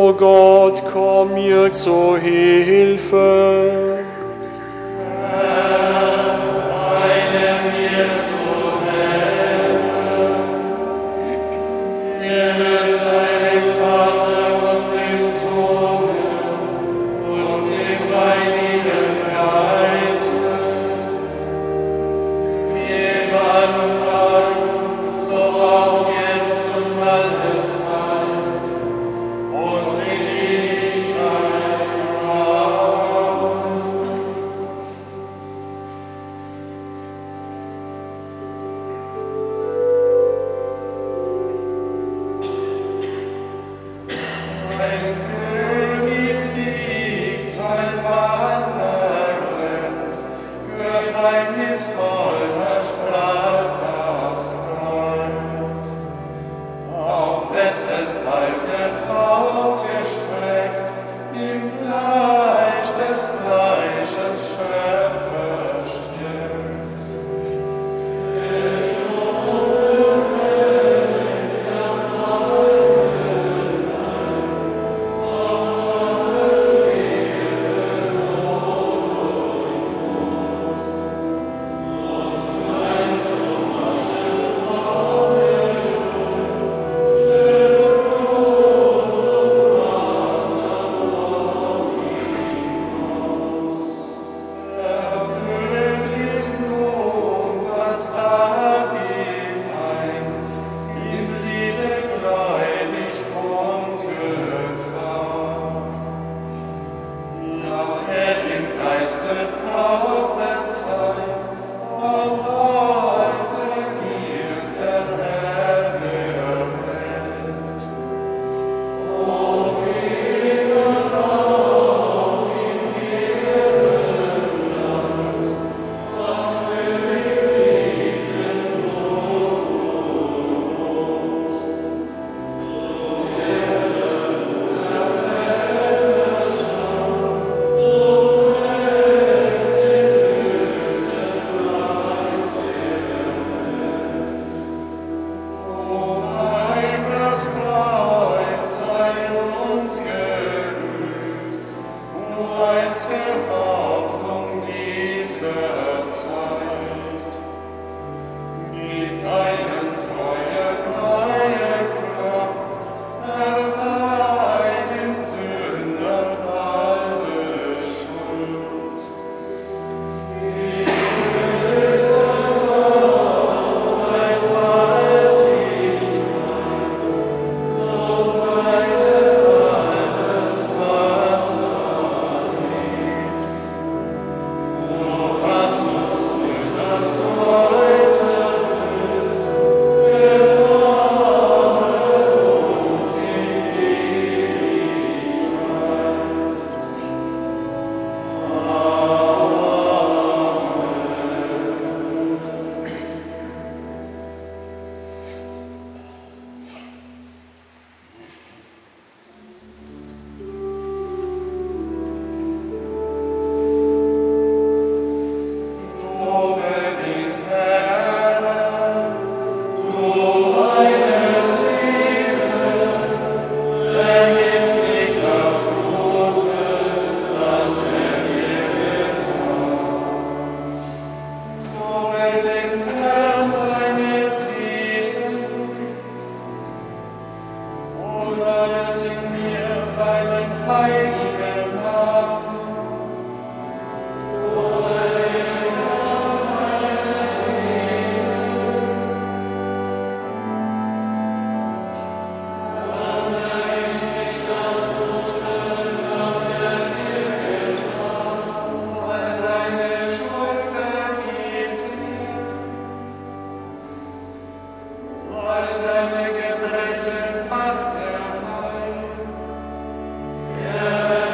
O Gott, komm mir zu Hilfe. Gebrechen macht heim.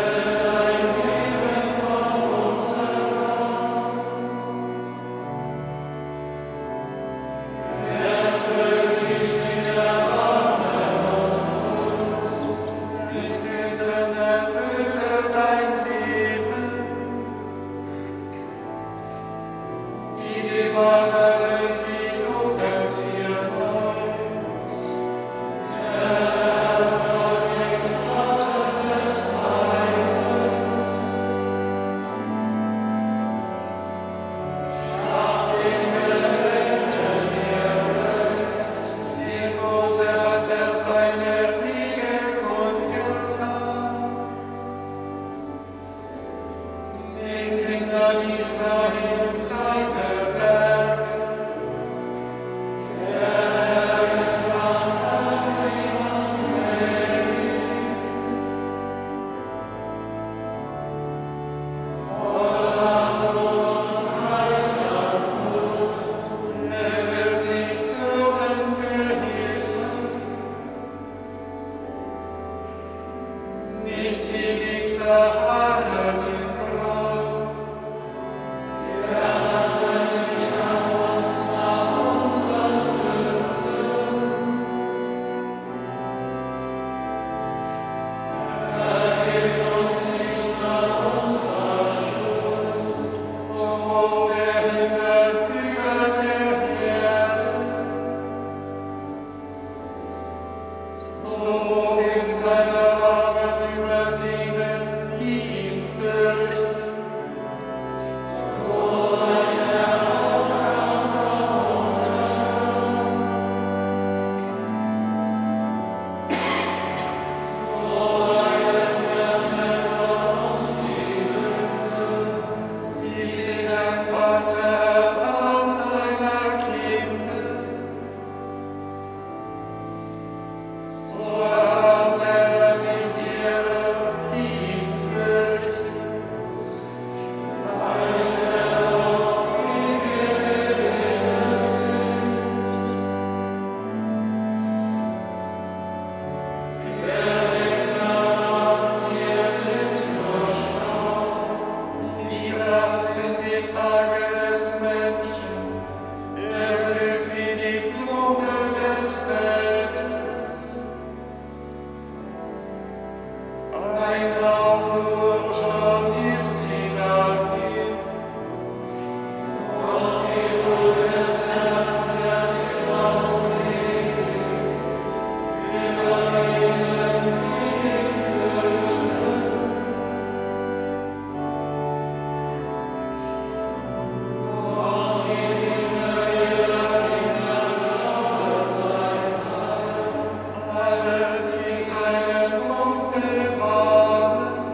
Alle, die seinen Mund bewahren,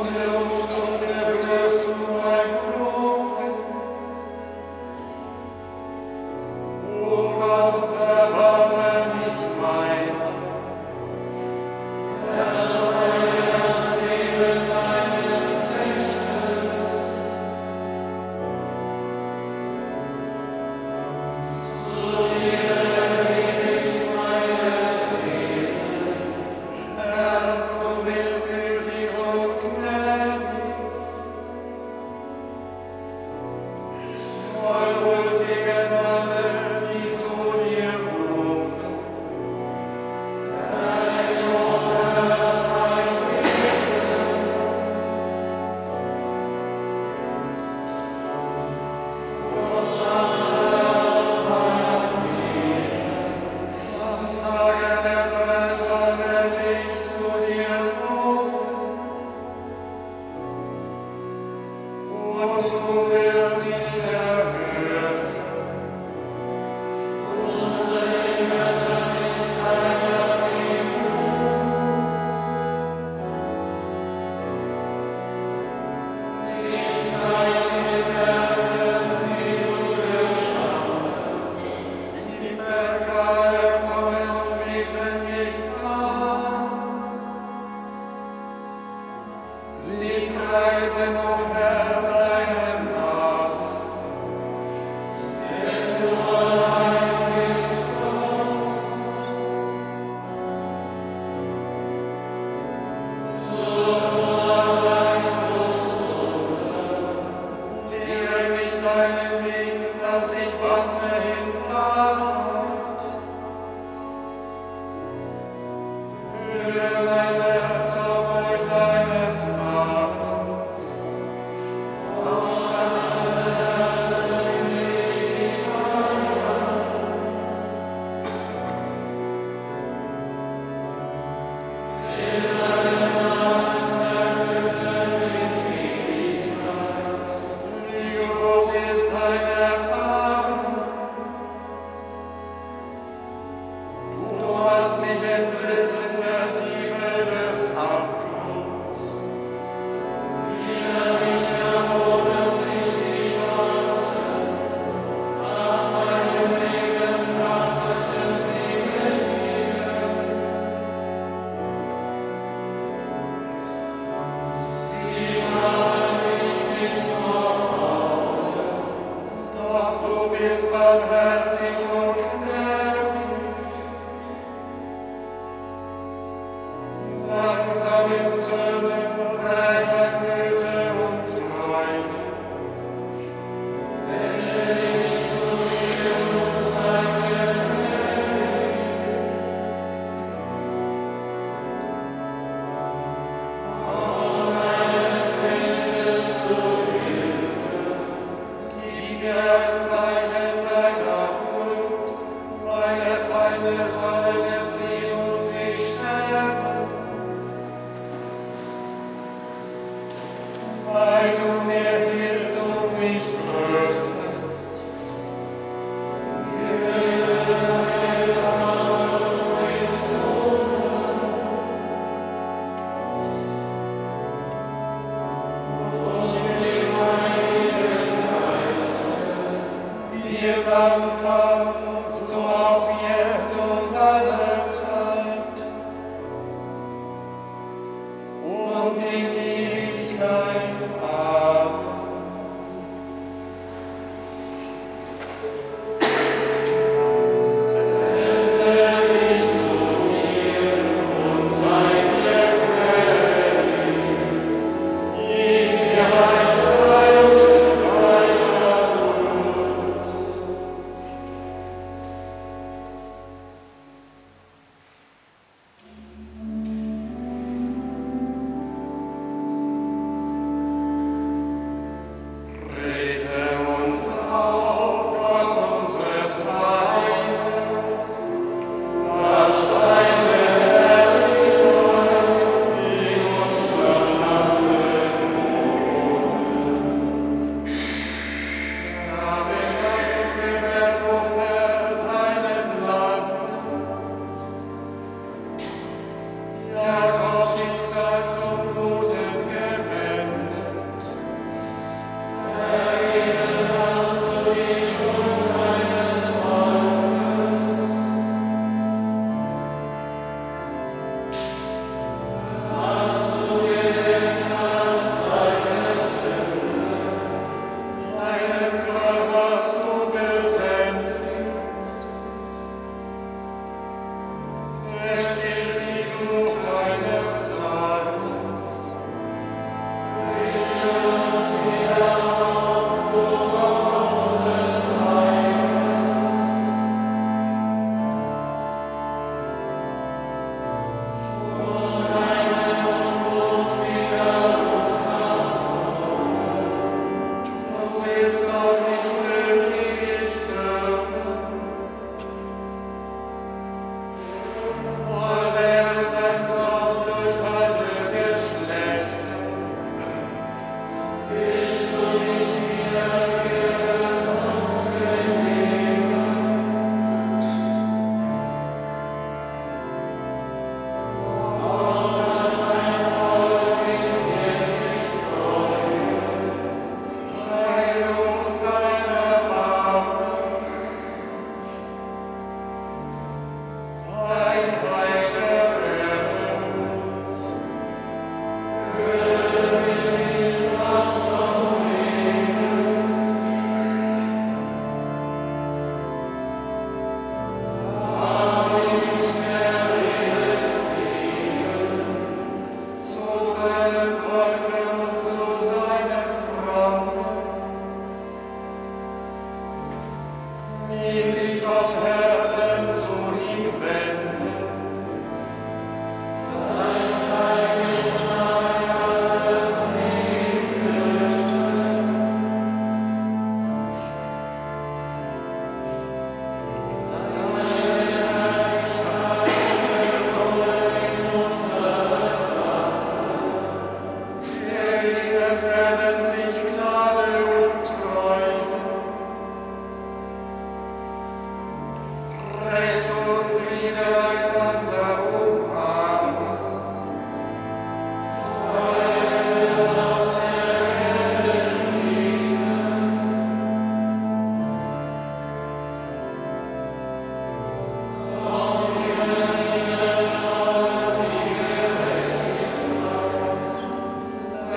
und in Ewigkeit. Amen.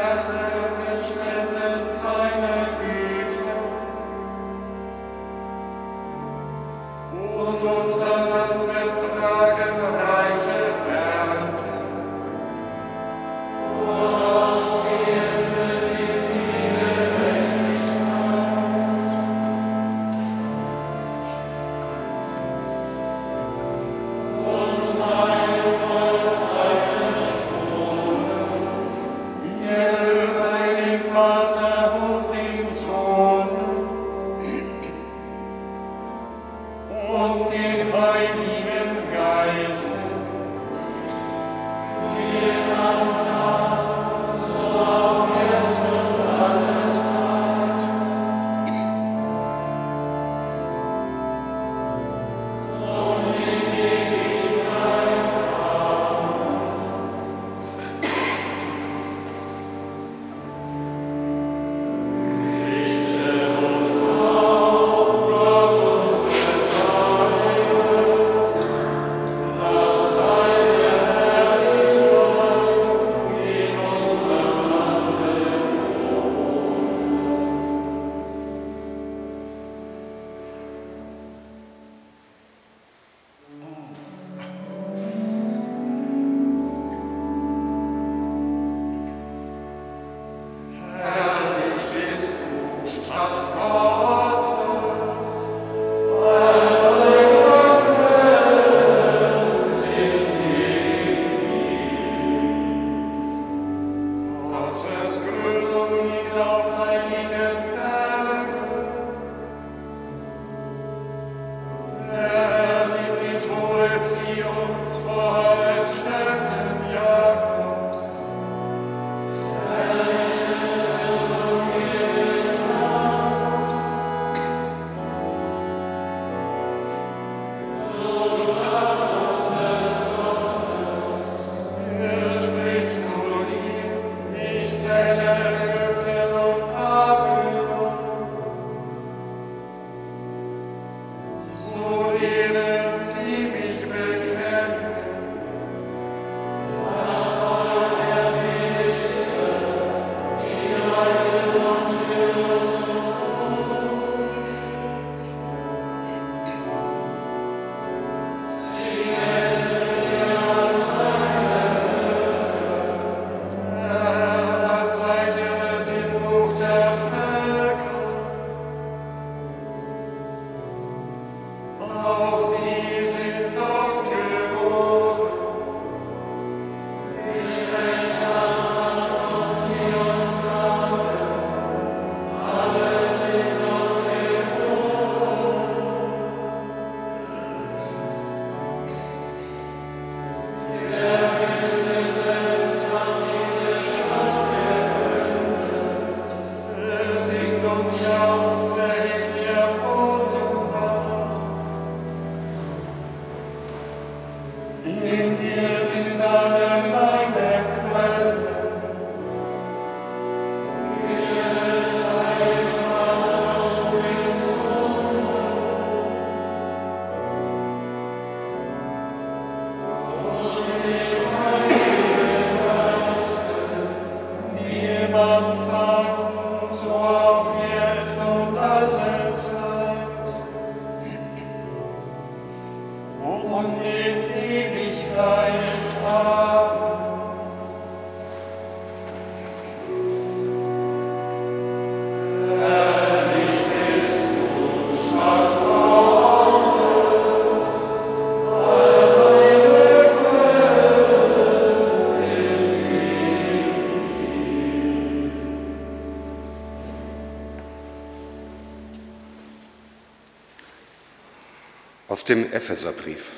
Aus dem Epheserbrief.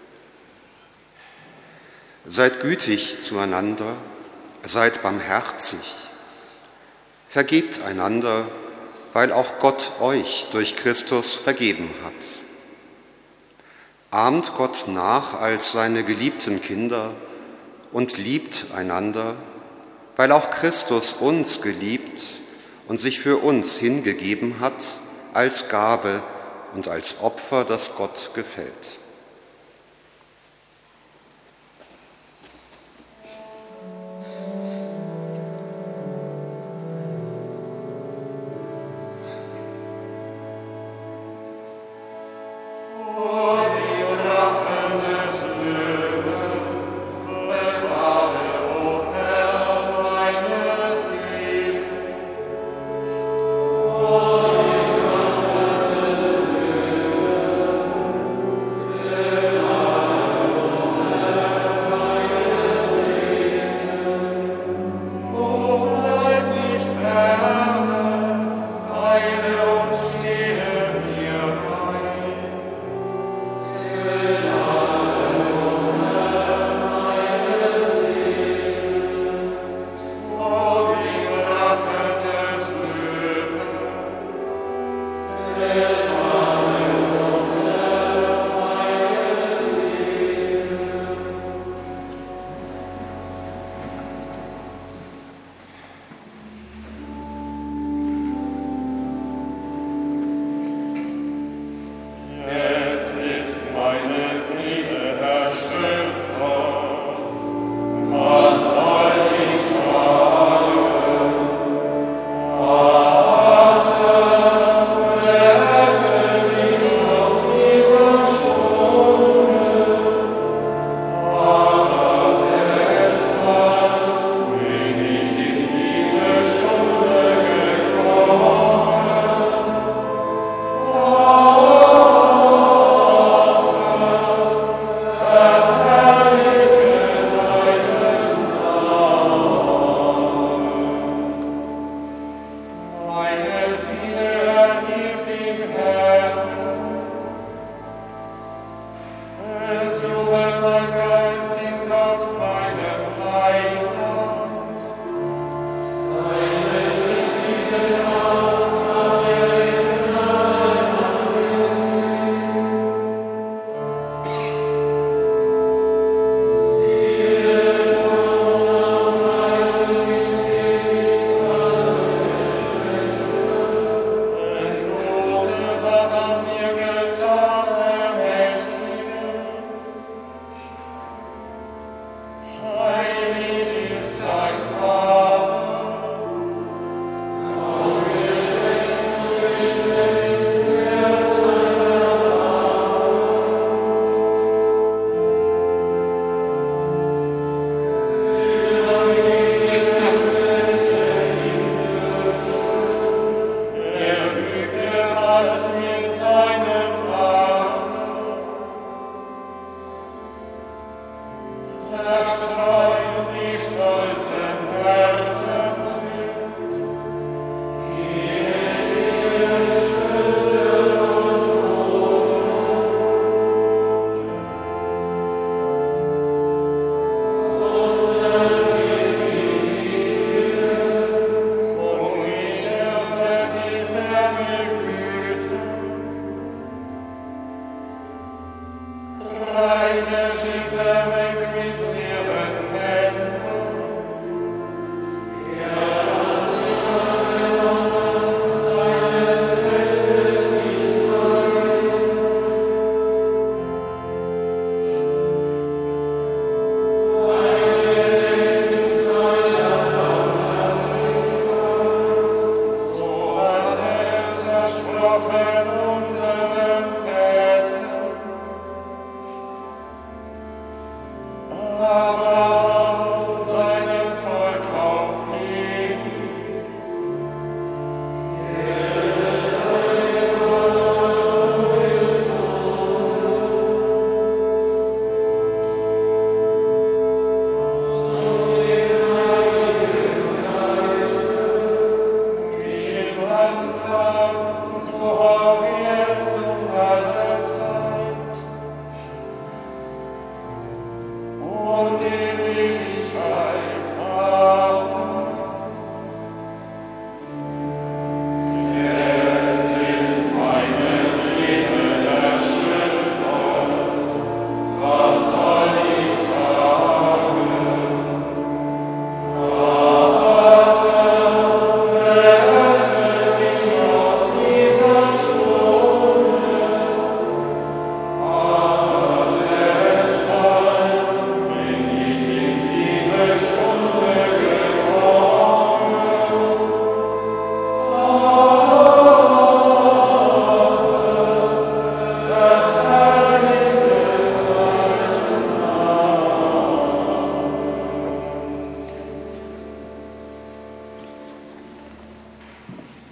Seid gütig zueinander, seid barmherzig, vergebt einander, weil auch Gott euch durch Christus vergeben hat. Ahmt Gott nach als seine geliebten Kinder und liebt einander, weil auch Christus uns geliebt und sich für uns hingegeben hat als Gabe und als Opfer, das Gott gefällt.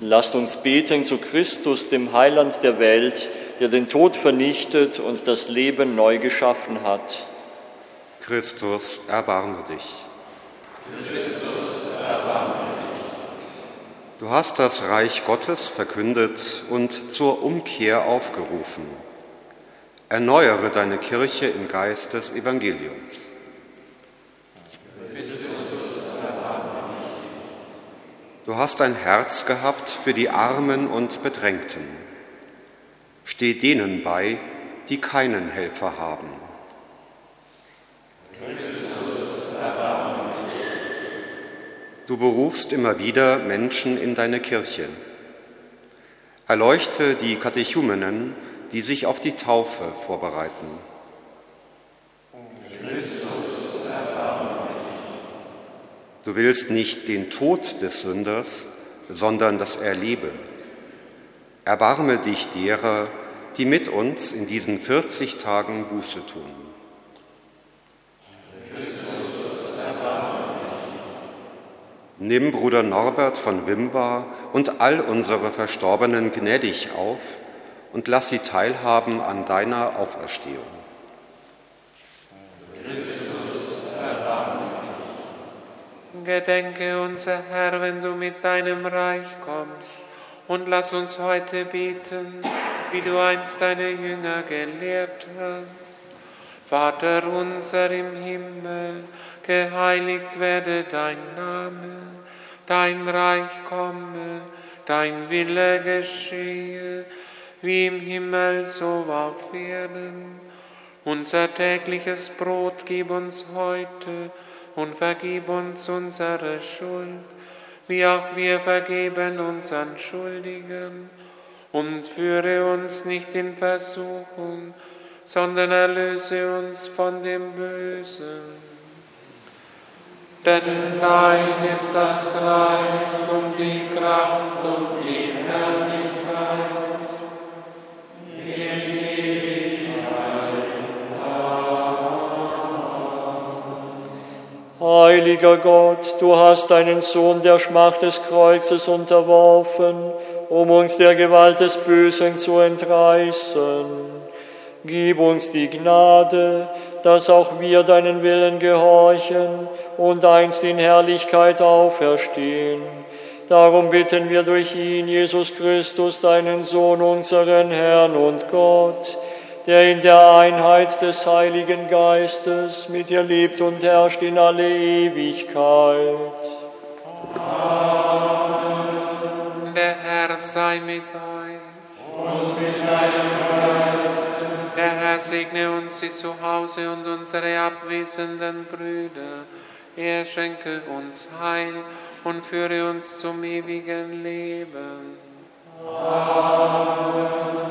Lasst uns beten zu Christus, dem Heiland der Welt, der den Tod vernichtet und das Leben neu geschaffen hat. Christus, erbarme dich. Christus, erbarme dich. Du hast das Reich Gottes verkündet und zur Umkehr aufgerufen. Erneuere deine Kirche im Geist des Evangeliums. Du hast ein Herz gehabt für die Armen und Bedrängten. Steh denen bei, die keinen Helfer haben. Du berufst immer wieder Menschen in deine Kirche. Erleuchte die Katechumenen, die sich auf die Taufe vorbereiten. Du willst nicht den Tod des Sünders, sondern das Erlebe. Erbarme dich derer, die mit uns in diesen 40 Tagen Buße tun. Nimm Bruder Norbert von Wimwar und all unsere Verstorbenen gnädig auf und lass sie teilhaben an deiner Auferstehung. Gedenke, unser Herr, wenn du mit deinem Reich kommst, und lass uns heute beten, wie du einst deine Jünger gelehrt hast. Vater unser im Himmel, geheiligt werde dein Name, dein Reich komme, dein Wille geschehe, wie im Himmel so auf Erden. Unser tägliches Brot gib uns heute und vergib uns unsere Schuld, wie auch wir vergeben unseren Schuldigen. Und führe uns nicht in Versuchung, sondern erlöse uns von dem Bösen. Denn dein ist das Reich und die Kraft und die Herrlichkeit. Heiliger Gott, du hast deinen Sohn der Schmach des Kreuzes unterworfen, um uns der Gewalt des Bösen zu entreißen. Gib uns die Gnade, dass auch wir deinen Willen gehorchen und einst in Herrlichkeit auferstehen. Darum bitten wir durch ihn, Jesus Christus, deinen Sohn, unseren Herrn und Gott, der in der Einheit des Heiligen Geistes mit dir lebt und herrscht in alle Ewigkeit. Amen. Der Herr sei mit euch. Und mit deinem Geist. Der Herr segne uns sie zu Hause und unsere abwesenden Brüder. Er schenke uns Heil und führe uns zum ewigen Leben. Amen.